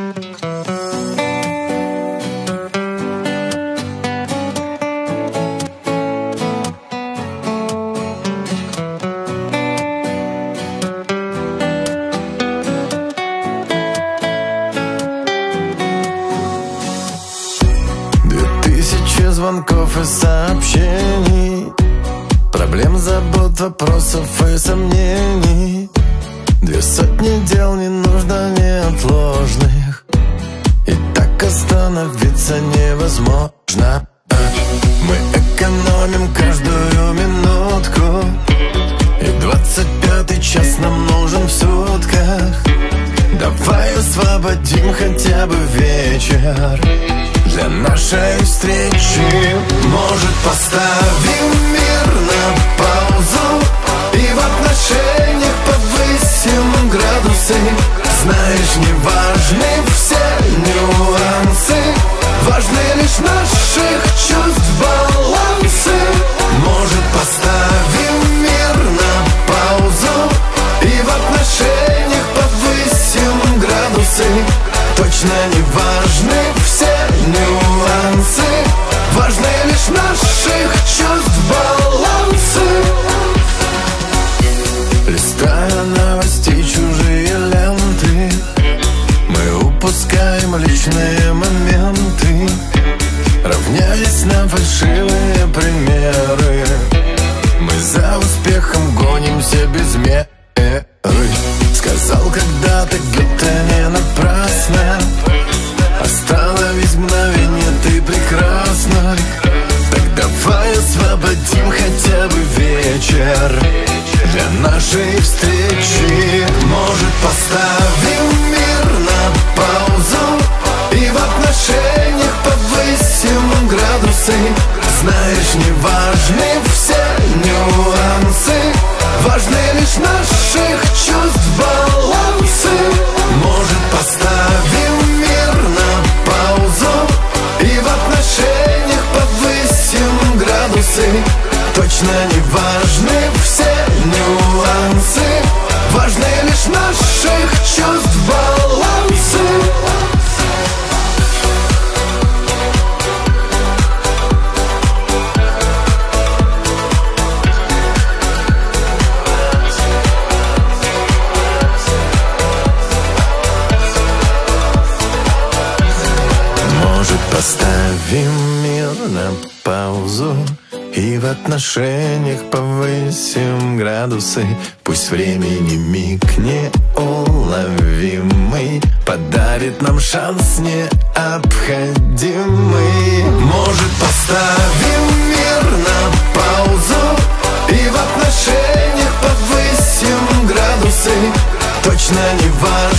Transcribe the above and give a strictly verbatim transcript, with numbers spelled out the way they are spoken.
Звонков и сообщений, проблем, забот, вопросов и сомнений. Две сотни дел не нужно неотложных, и так остановиться невозможно. Мы экономим каждую минутку, и двадцать пятый час нам нужен в сутках. Давай освободим хотя бы вечер для нашей встречи. Может, поставим мир на паузу и в отношениях повысим градусы. Знаешь, не важны все нюансы, важны лишь наших чувств балансы. Может, поставим мир на паузу и в отношениях повысим градусы. Точно не важны все нюансы, важны лишь наших чувств балансы. Листая новости, чужие ленты, мы упускаем личные моменты, равняясь на фальшивые примеры. Мы за успехом гонимся без меры. Сказал когда-то Гёте не напрасно: остановись мгновение, ты прекрасна. Так давай освободим хотя бы вечер для нашей встречи. Может, поставим мир на паузу и в отношениях повысим градусы. Знаешь, не важны все нюансы, важны лишь наших чувств балансы. Может, поставим мир на паузу и в отношениях повысим градусы. Точно не важны все нюансы, важны лишь наших чувств балансы. Поставим мир на паузу и в отношениях повысим градусы. Пусть времени миг неуловимый подарит нам шанс необходимый. Может, поставим мир на паузу и в отношениях повысим градусы. Точно не важно